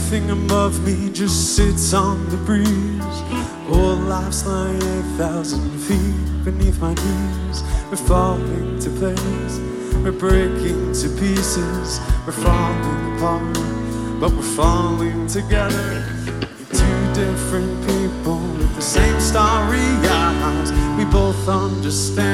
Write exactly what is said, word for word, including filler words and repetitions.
Everything above me just sits on the breeze. All life's lying eight thousand feet beneath my knees. We're falling to place, we're breaking to pieces. We're falling apart, but we're falling together. We're two different people with the same starry eyes. We both understand